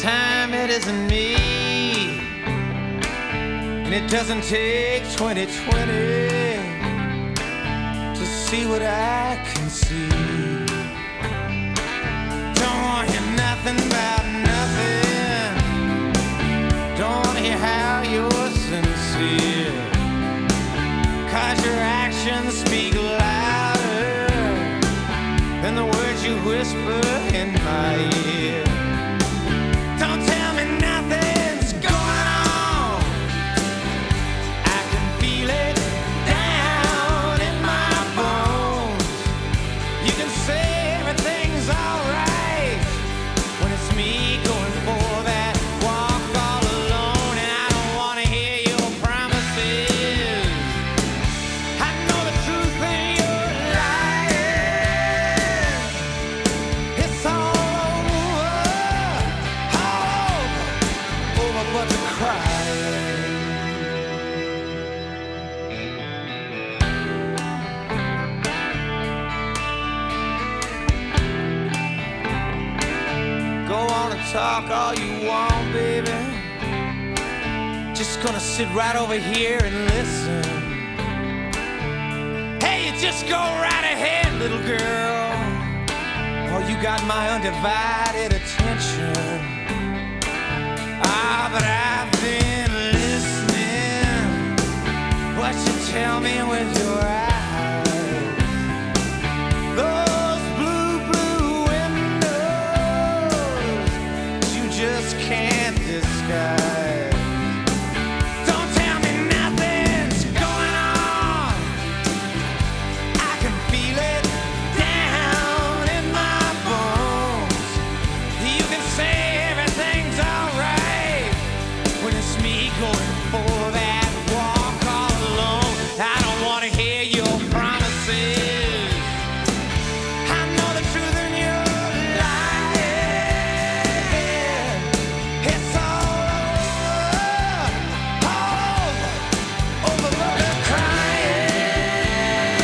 time it isn't me, and it doesn't take 20/20 to see what I can see. Don't want to hear nothing about nothing. Don't want to hear how you're sincere, 'cause your actions speak louder than the words you whisper in my ear. Don't tell me nothing's going on. I can feel it down in my bones. You can say everything's alright when it's me going for that walk all alone. And I don't want to hear your promises. I know the truth and you're lying. It's all over but the crying. Go on and talk all you want, baby. Just gonna sit right over here and listen. Hey, you just go right ahead, little girl. Oh, you got my undivided attention. Ah, but I've been listening. What you tell me with your eyes, those blue, blue windows you just can't disguise. Don't tell me nothing's going on. I can feel it down in my bones. You can say everything's alright when it's me going for that walk all alone. I don't want to hear your promises. I know the truth and you're lying. It's all over but the crying.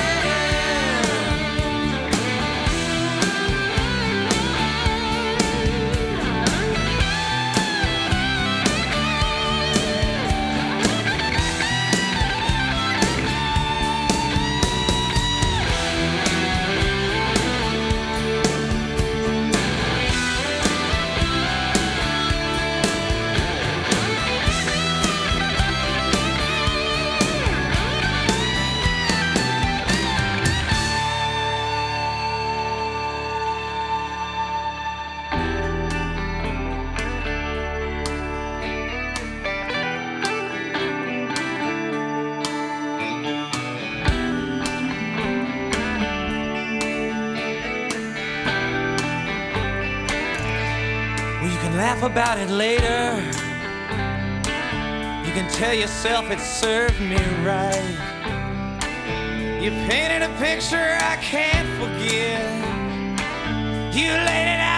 Well, you can laugh about it later. You can tell yourself it served me right. You painted a picture I can't forget. You laid it